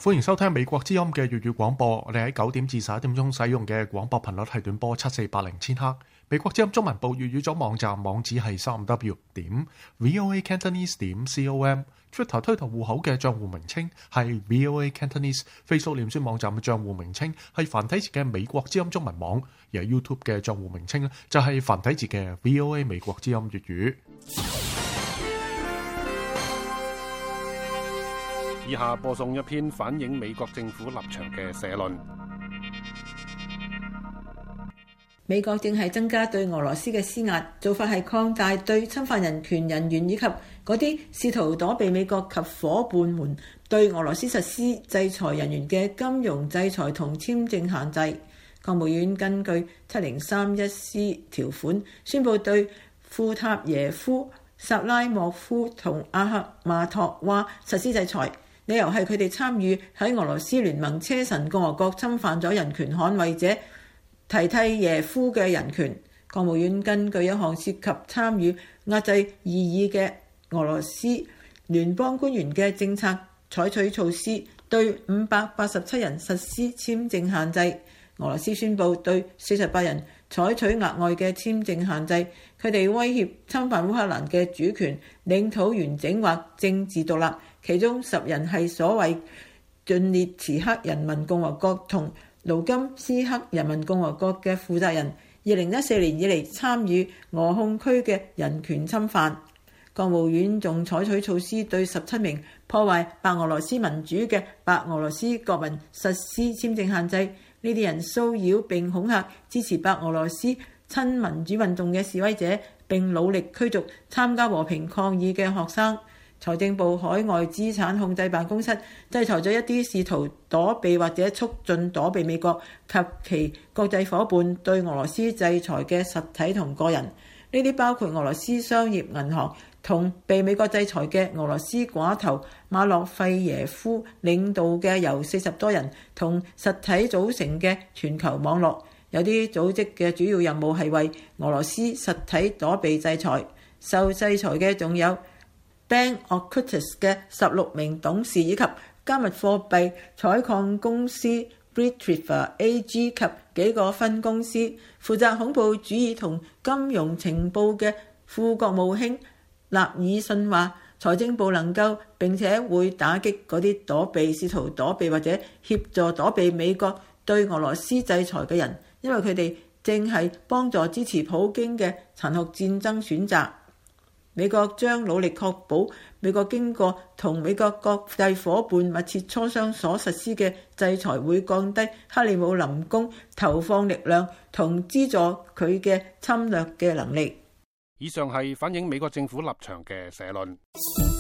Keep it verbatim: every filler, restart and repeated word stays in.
歡迎收聽美國之音嘅粵語廣播。我哋喺九點至十一點鐘使用嘅廣播頻率係短波七四八零千赫。美國之音中文部粵語組網站網址係三 w 點 voa cantonese 點 com。Twitter 推特戶口嘅賬戶名稱係 voa cantonese。Facebook 臉書網站嘅賬戶名稱係繁體字嘅美國之音中文網，而 YouTube 嘅賬戶名稱咧就係繁體字嘅 voa 美國之音粵語。 以下播送一篇反映美國政府立場嘅社論。 美國正係增加對俄羅斯嘅施壓，做法係擴大對侵犯人權人員以及嗰啲試圖躲避美國及夥伴們對俄羅斯實施制裁人員嘅金融制裁同簽證限制。國務院根據七零三一 C 條款宣布對庫塔耶夫、薩拉莫夫同阿克馬托娃實施制裁，理由係佢哋參與喺俄羅斯聯盟車臣共和國侵犯咗人權捍衛者提蒂耶夫嘅人權。國務院根據一項涉及參與壓制異議嘅俄羅斯聯邦官員嘅政策，採取措施對五百八十七人實施簽證限制。俄羅斯宣布對四十八人採取額外嘅簽證限制，佢哋威脅侵犯烏克蘭嘅主權、領土完整或政治獨立。其中十人係所謂頓涅茨克人民共和國同盧甘斯克人民共和國嘅負責人，二零一四年以嚟參與俄控區嘅人權侵犯。國務院仲採取措施對十七名破壞白俄羅斯民主嘅白俄羅斯國民實施簽證限制。呢啲人騷擾並恐嚇支持白俄羅斯親民主運動嘅示威者，並努力驅逐參加和平抗議嘅學生。財政部海外資產控制辦公室制裁咗一啲試圖躲避或者促進躲避美國及其國際夥伴對俄羅斯制裁嘅實體同個人。呢啲包括俄羅斯商業銀行同被美國制裁嘅俄羅斯寡頭馬洛費耶夫領導嘅由四十多人同實體組成嘅全球網絡。有啲組織嘅主要任務係為俄羅斯實體躲避制裁。受制裁嘅仲有Bank Occultus 嘅十六名董事，以及加密貨幣採礦公司 Bitrifa A G 及幾個分公司。負責恐怖主義同金融情報嘅副國務卿納爾遜話，財政部能夠並且會打擊嗰啲躲避、試圖躲避或者協助躲避美國對俄羅斯制裁嘅人，因為佢哋正係幫助支持普京嘅殘酷戰爭選擇。美國將努力確保美國經過同美國國際夥伴密切磋商所實施嘅制裁會降低克里姆林宮投放力量同資助佢嘅侵略嘅能力。 以上係反映美國政府立場嘅社論。